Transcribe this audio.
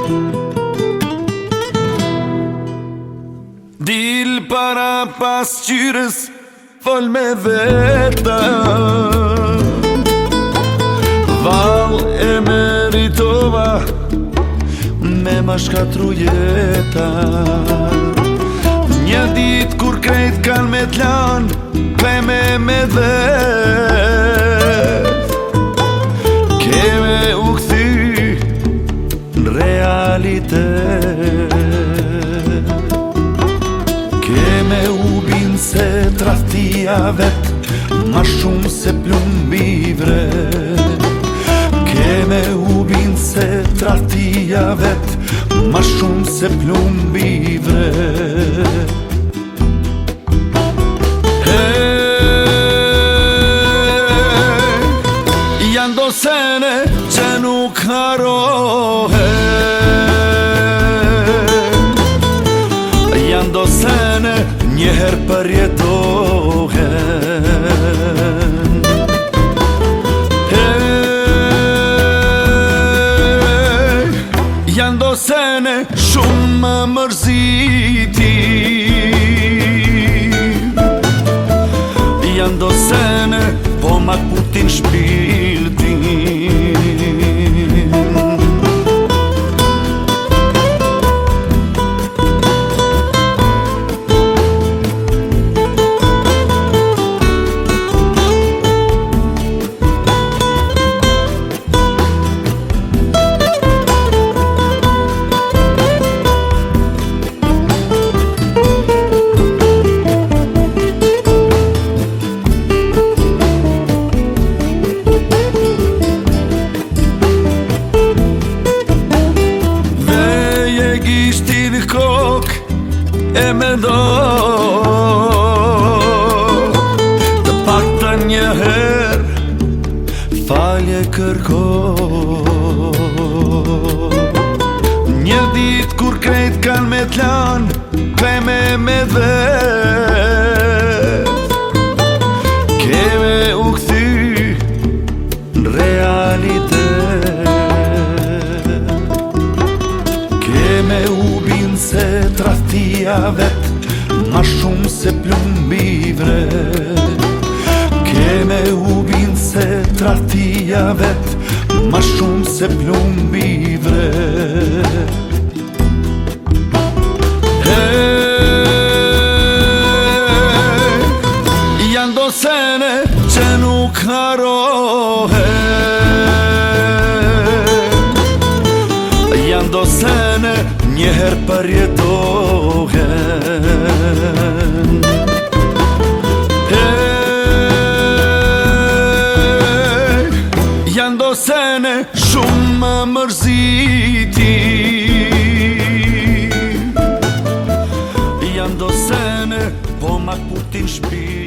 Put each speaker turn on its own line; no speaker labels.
Dil para pasqyrës, fol me veta, val e meritova me ma shkatru jeta. Një dit kur krejt kan me t'lan, kleme me dhet, keme u këthy në realitet. Keme u bin se tradhtia vet ma shumë se plumbi vret. Keme u bin se tradhtia vet ma shumë se plumbi vret. Janë do sene që nuk harohen, janë do sene njëherë përjetohen. Janë do sene shumë më mërziti, janë do sene po ma kutin shpirtin. E me do të paktën njëherë falje kërko. Një dit kur krejt kan me t'lan, kleme me dhet, keme u këthy në realitet. Keme u bin se tradhtia vet ma shumë se plumbi vret. Keme u bin se tradhtia vet ma shumë se plumbi vret. Janë do sene që nuk harohen, janë do sene njëherë përjetohen. Janë do sene shumë më mërziti, janë do sene po ma kutin shpirtin.